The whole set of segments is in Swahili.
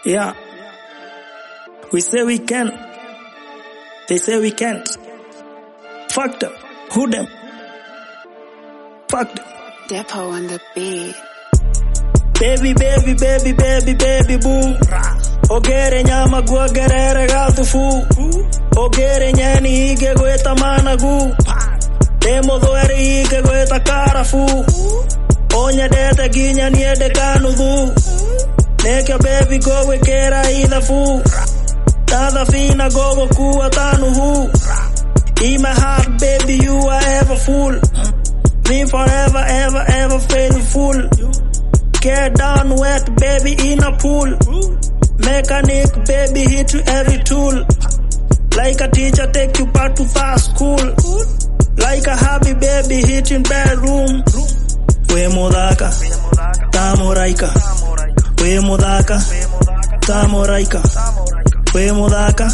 Yeah. We say we can. They say we can't. Fuck them. Who them? Fuck them. Depo on the beat. Baby, baby, baby, baby, baby, boo. Ogere nyama guagerere galtu fu. Ogere nyani hige goeta mana gu. Demo doere hige goeta cara fu. Onya dete ginya niede kanu du. Neka baby go we kera ida fu. Tada fina gogo kuwa tanu hu. In my heart baby you are ever full. Me forever ever ever faithful. Get down wet baby in a pool. Mechanic baby hit you every tool. Like a teacher take you back to fast school. Like a hobby baby hit in bedroom. We modaka, tamoraika. We modaka, tamoraika. We modaka,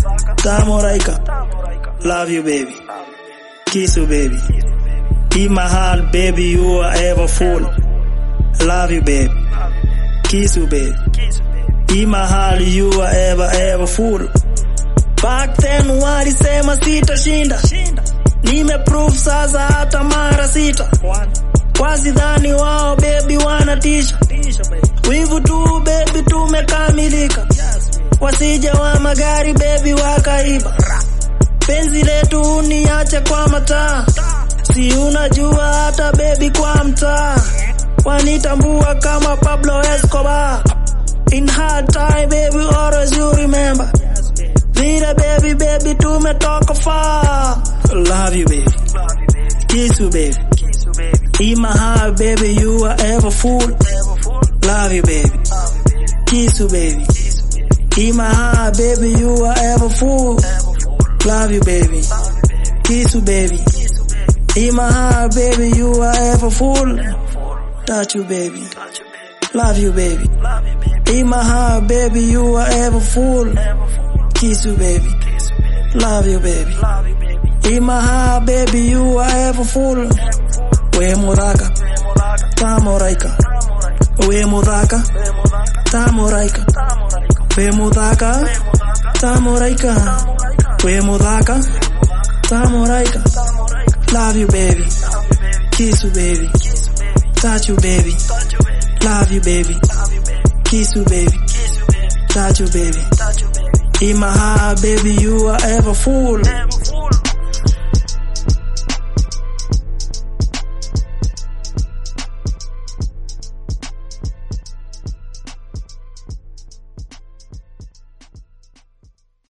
tamoraika. Love you baby, kiss you baby. In my heart baby you are ever full. Love you baby, kiss you baby. In my heart you are ever full. Back then walisema sitashinda, nimeprove sasa hata mara sita. Wasidhani wao baby wanatisha, wivu tu baby tumekamilika. Wasije wa magari baby wakaiba, penzi letu uniache kwa mataa. Si unajua hata baby kwa mtaa, wanitambua kama Pablo Escobar. In hard time baby always you remember. Vira baby baby tumetoka far. Love you baby, kiss you baby. In my heart baby you are ever full. Love you baby, kiss you baby. In my heart baby you are ever full. Love you baby, kiss you baby. In my heart baby you are ever full. Touch you baby, love you baby. In my heart baby you are ever full. Kiss you baby, love you baby. In my heart baby you are ever full. We modaka, tamoraika. We modaka, tamoraika. We modaka, tamoraika. We modaka, tamoraika. Love you baby, kiss you baby. Touch you baby, love you baby. Kiss you baby, touch you baby. In my heart baby you are ever full.